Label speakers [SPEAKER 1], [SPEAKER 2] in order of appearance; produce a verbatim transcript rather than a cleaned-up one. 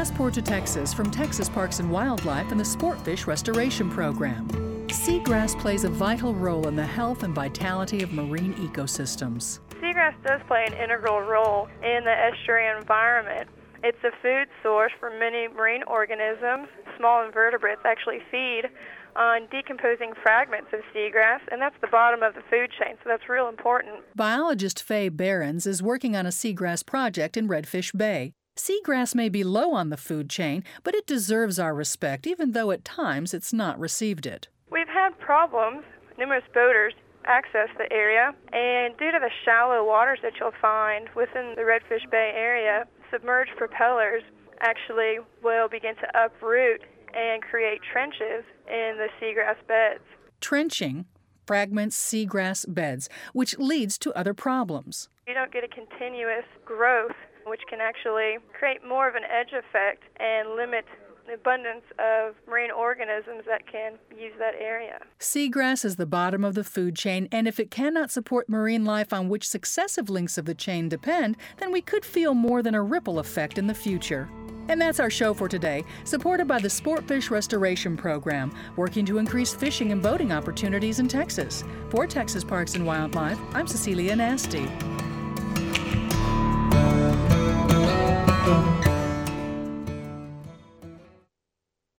[SPEAKER 1] Passport to Texas from Texas Parks and Wildlife and the Sportfish Restoration Program. Seagrass plays a vital role in the health and vitality of marine ecosystems.
[SPEAKER 2] Seagrass does play an integral role in the estuary environment. It's a food source for many marine organisms. Small invertebrates actually feed on decomposing fragments of seagrass, and that's the bottom of the food chain, so that's real important.
[SPEAKER 1] Biologist Faye Behrens is working on a seagrass project in Redfish Bay. Seagrass may be low on the food chain, but it deserves our respect, even though at times it's not received it.
[SPEAKER 2] We've had problems. Numerous boaters access the area, and due to the shallow waters that you'll find within the Redfish Bay area, submerged propellers actually will begin to uproot and create trenches in the seagrass beds.
[SPEAKER 1] Trenching fragments seagrass beds, which leads to other problems.
[SPEAKER 2] You don't get a continuous growth, which can actually create more of an edge effect and limit the abundance of marine organisms that can use that area.
[SPEAKER 1] Seagrass is the bottom of the food chain, and if it cannot support marine life on which successive links of the chain depend, then we could feel more than a ripple effect in the future. And that's our show for today, supported by the Sportfish Restoration Program, working to increase fishing and boating opportunities in Texas. For Texas Parks and Wildlife, I'm Cecilia Nasty.